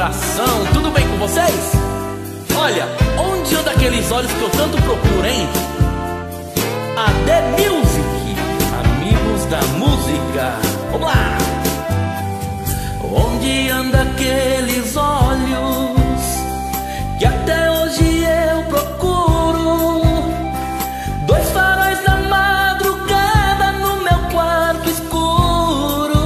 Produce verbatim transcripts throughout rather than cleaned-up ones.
coração, tudo bem com vocês? Olha, onde anda aqueles olhos que eu tanto procuro, hein? A The Music, amigos da música. Vamos lá! Onde anda aqueles olhos que até hoje eu procuro? Dois faróis da madrugada no meu quarto escuro.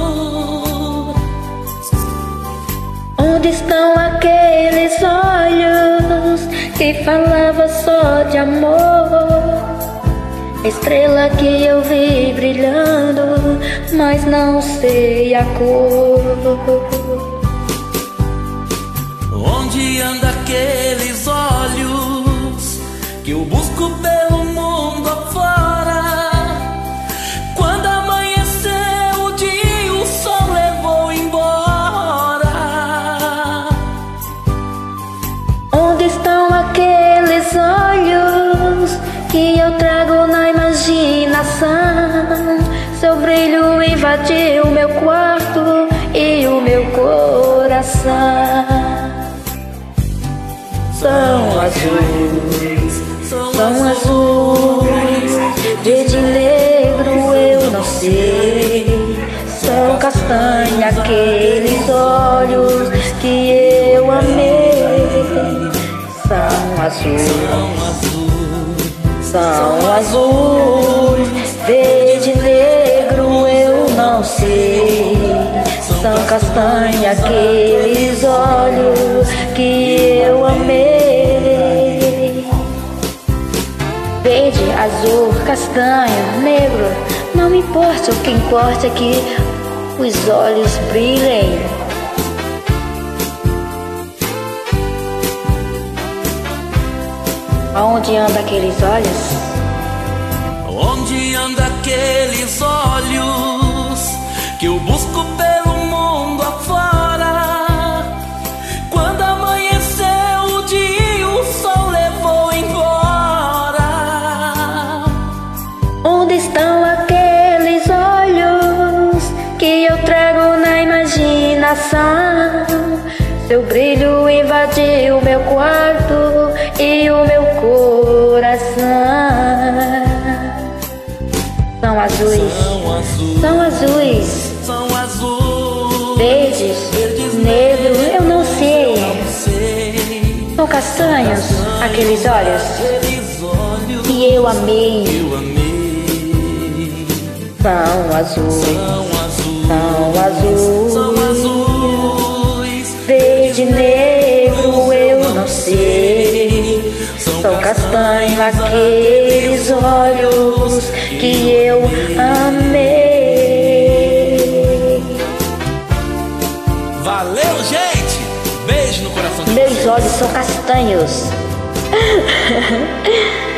Onde estão aqueles olhos que falavam só de amor? Estrela que eu vi brilhando, mas não sei a cor. Onde anda aqueles olhos que eu busco pelo mundo afora? Quando amanheceu o dia, o sol levou embora. Onde estão aqueles olhos que eu trago na imaginação? Seu brilho invadiu meu quarto e o meu coração. São azuis, são azuis, verde e negro eu não sei. São castanha aqueles olhos que eu amei. São azuis, são azuis, verde e negro eu não sei. São castanha aqueles olhos que eu amei. Verde, azul, castanho, negro, não me importa, o que importa é que os olhos brilhem. Aonde anda aqueles olhos? Onde anda aqueles olhos que eu busco pelo mundo afora? Quando amanheceu o dia, o sol levou embora. Onde estão aqueles olhos que eu trago na imaginação? Seu brilho invadiu meu quarto e o meu coração. São azuis, são azuis, são azuis, verdes, negro, eu não sei. São castanhos, aqueles olhos que eu amei. São azuis, são azuis, verde, negro, eu não sei. São castanho aqueles olhos que eu amei. Valeu, gente! Beijo no coração de Meus olhos são castanhos.